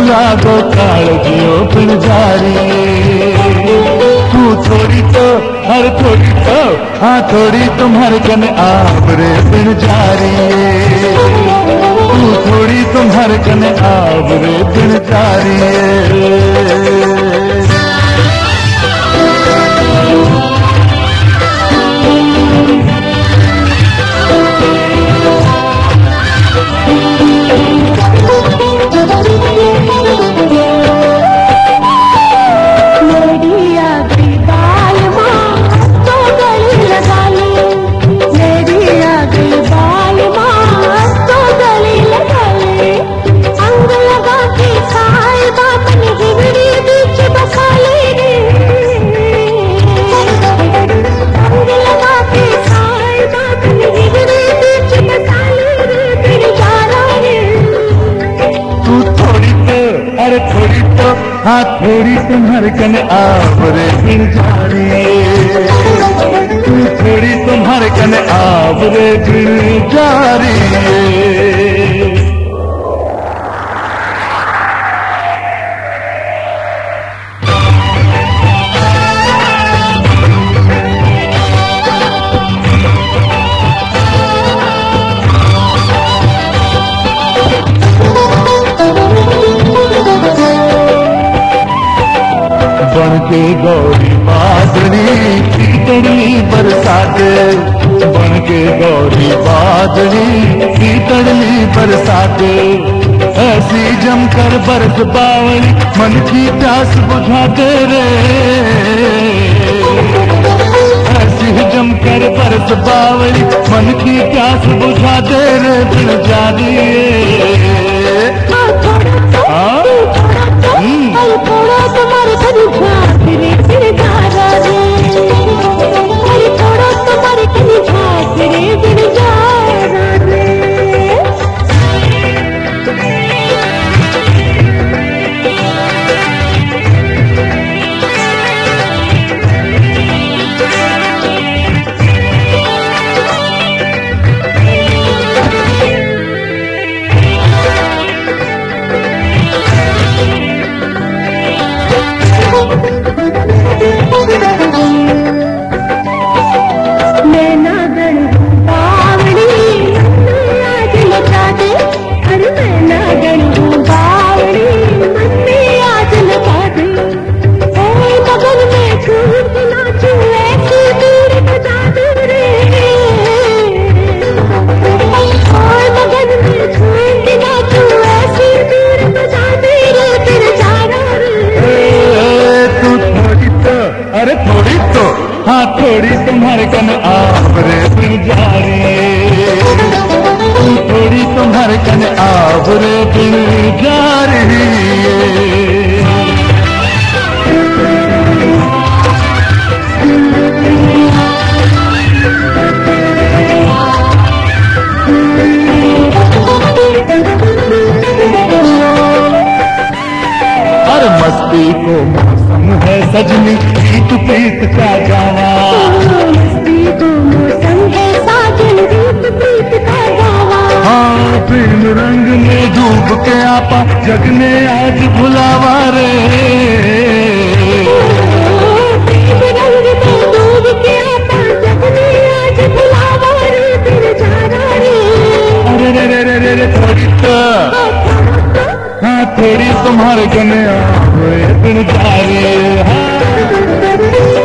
लागो काळजियो पिण जारी तू थोड़ी तो हर थोड़ी तो हाँ थोड़ी तुम्हारे कने आवरे पिण जारी तू थोड़ी तुम्हारे कने आवरे पिण जारी थोड़ी तो हाँ थोड़ी तुम्हारे कने आवरे पिण जारी तू थोड़ी तुम्हारे कने आवरे पिण जारी बन के गौरी बादली कीतड़ली बरसात बन के गौरी बादली कीतड़ली बरसात ऐसी जमकर बरस बावली मन की प्यास बुझाते रे ऐसी जमकर बरस बावली मन की प्यास बुझाते रे पिण जारी अरे थोड़ी तो हाँ थोड़ी तुम्हारे कने आवरे पिण जारी तू थोड़ी तुम्हारे कने आवरे पिण जारी हर मस्ती को मौसम है सजनी गीत प्रीत का गाना मस्ती को मौसम है साजन गीत प्रीत का गाना हाँ प्रेम रंग में डूब के आपा जगने आज भुलावा रे प्रेम रंग में डूब के आपा जगने आज भुलावा रे पिण जारा रे अरे रे रे रे रे थोड़ी तो हाँ थोड़ी तुम्हारे कने आवरे पिण जारी हाँ